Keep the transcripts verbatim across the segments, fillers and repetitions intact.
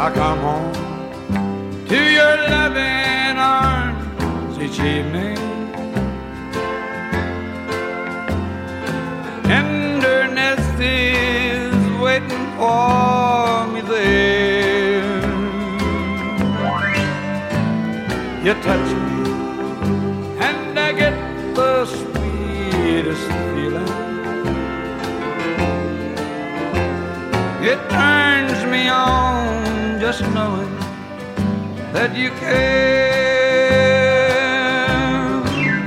I come home to your loving arms each evening. Tenderness is waiting for me there. You touch me and I get the sweetest feeling. It turns me on just knowing that you care.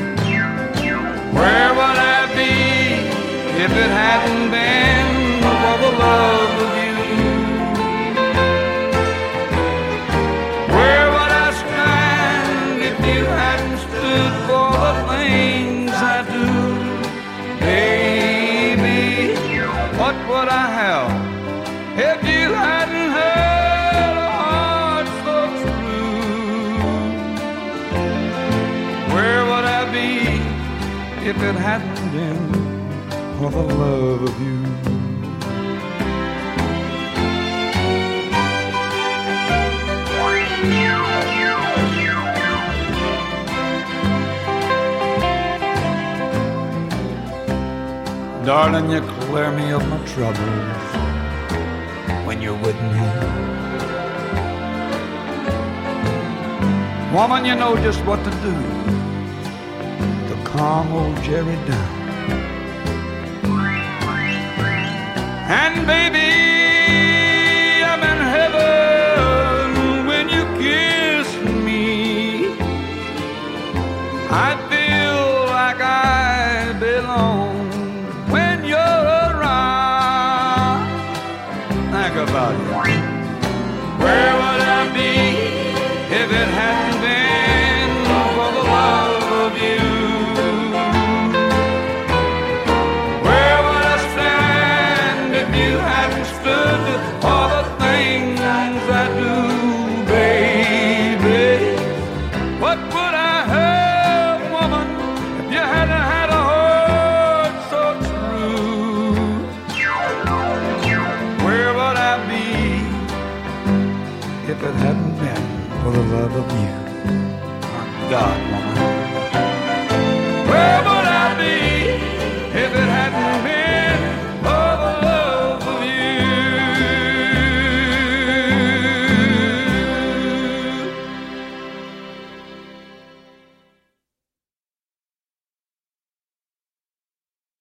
Where would I be if it hadn't been for the love of you? Where would I stand if you hadn't stood for the things I do? Baby, what would I have if you hadn't had a heart so true? Where would I be if it hadn't been for the love of you? Darling, you clear me of my troubles when you're with me. Woman, you know just what to do to calm old Jerry down. And baby, I'm in heaven when you kiss me. I feel like I belong when you're around. Think about it. Where would I be if it hadn't been for the love of you? Where would I stand if you hadn't stood for the things I do, baby? What would I have, woman, if you hadn't had a heart so true? Where would I be if it hadn't been for the love of you? My God, woman.